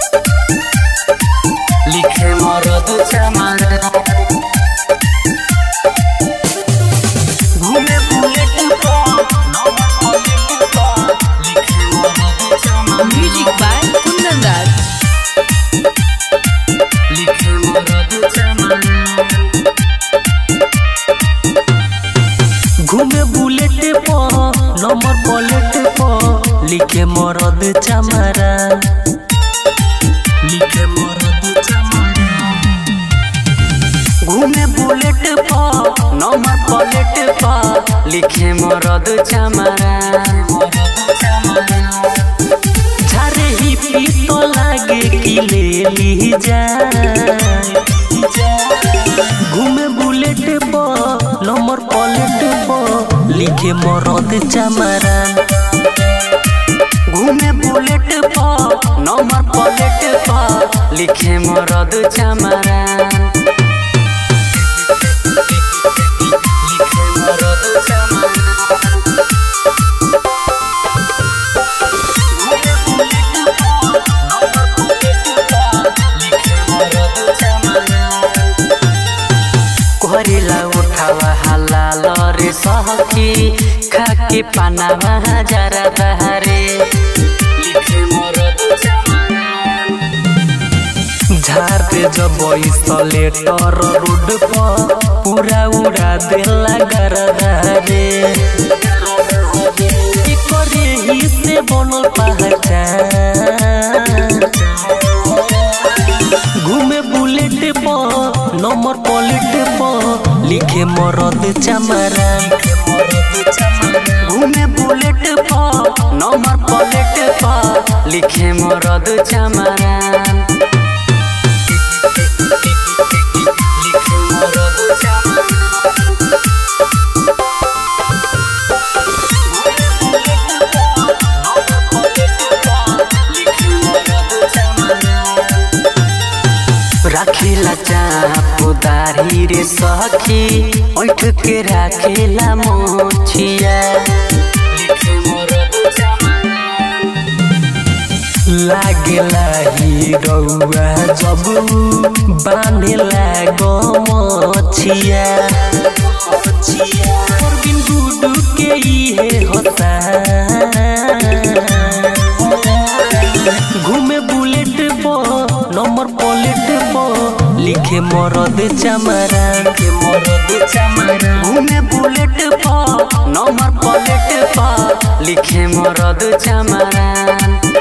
लिखे मरद चमारा घूमे बुलेट पर लिखे मरद चमारा म्यूजिक बाय कुंदन दास लिखे मरद चमारा घूमे बुलेट पर नंबर प्लेट पर लिखे मरद चमारा लिखे मरद चमारा घूमे बुलेट पर नंबर प्लेट पर लिखे मरद चमारा झारे ही पी तो लागे कि ले ली जाए घूमे बुलेट पर नंबर प्लेट पर लिखे मरद चमारा घूमे बुलेट पर नंबर प्लेट पर लिखे मरद चमारा लिखे मरद चमारा घूमे बुलेट पर नंबर प्लेट पर लिखे मरद चमारा कोहरेला उठावा हलाल रे सहकी खाके पानावा जरा बहारे लिखे मरद चमारा झार पे जब लेटर रोड पर पूरा उड़ा देला गरदारे करे ही से बनल पहचान घूमे बुलेट पर नंबर प्लेट पर लिखे मरद चमारा घूमे बुलेट पर नंबर प्लेट पर लिखे मरद चमारा लिखे मरद चमारा राखेला चापुदारी रे सखी ओठ के राखेला मोछिया लिखे मरद चमारा लागेला हीरोआ जब बांधेला गमछिया परबिन गुडू के इहे होता घूमे बुलेट पर नंबर प्लेट पर लिखे मरद चमारा घूमे बुलेट पर नंबर प्लेट पर लिखे मरद चमारा।